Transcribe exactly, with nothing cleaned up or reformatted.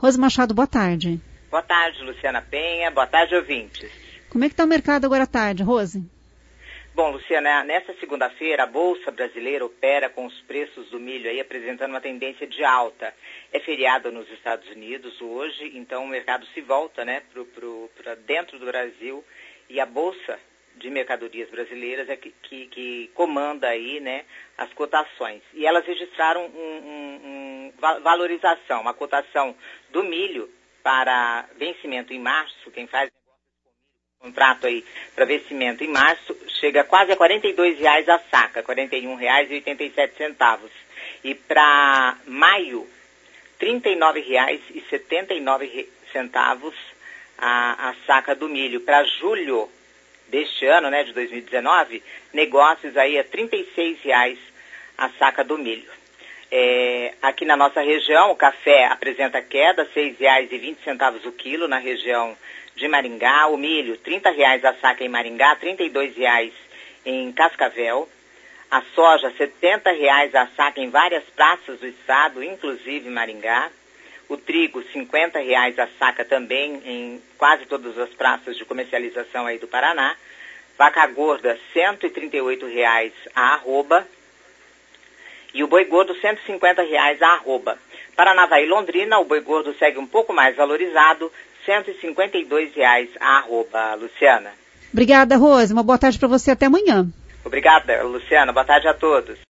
Rose Machado, boa tarde. Boa tarde, Luciana Penha. Boa tarde, ouvintes. Como é que está o mercado agora à tarde, Rose? Bom, Luciana, nesta segunda-feira a Bolsa Brasileira opera com os preços do milho aí apresentando uma tendência de alta. É feriado nos Estados Unidos hoje, então o mercado se volta, né, para dentro do Brasil, e a Bolsa de Mercadorias Brasileiras é que, que, que comanda aí, né, as cotações. E elas registraram um, um, um, valorização, uma cotação do milho para vencimento em março, quem faz contrato aí para vencimento em março, chega quase a quarenta e dois reais a saca, quarenta e um reais e oitenta e sete centavos. E para maio, trinta e nove reais e setenta e nove centavos a, a saca do milho. Para julho deste ano, né, de dois mil e dezenove, negócios aí a trinta e seis reais a saca do milho. É, aqui na nossa região, o café apresenta queda, seis reais e vinte centavos o quilo na região de Maringá. O milho, trinta reais a saca em Maringá, trinta e dois reais em Cascavel. A soja, setenta reais a saca em várias praças do estado, inclusive Maringá. O trigo, cinquenta reais a saca também em quase todas as praças de comercialização aí do Paraná. Vaca gorda, cento e trinta e oito reais a arroba. E o boi gordo, cento e cinquenta reais a arroba. Paranavaí e Londrina, o boi gordo segue um pouco mais valorizado, cento e cinquenta e dois reais a arroba, Luciana. Obrigada, Rose. Uma boa tarde para você. Até amanhã. Obrigada, Luciana. Boa tarde a todos.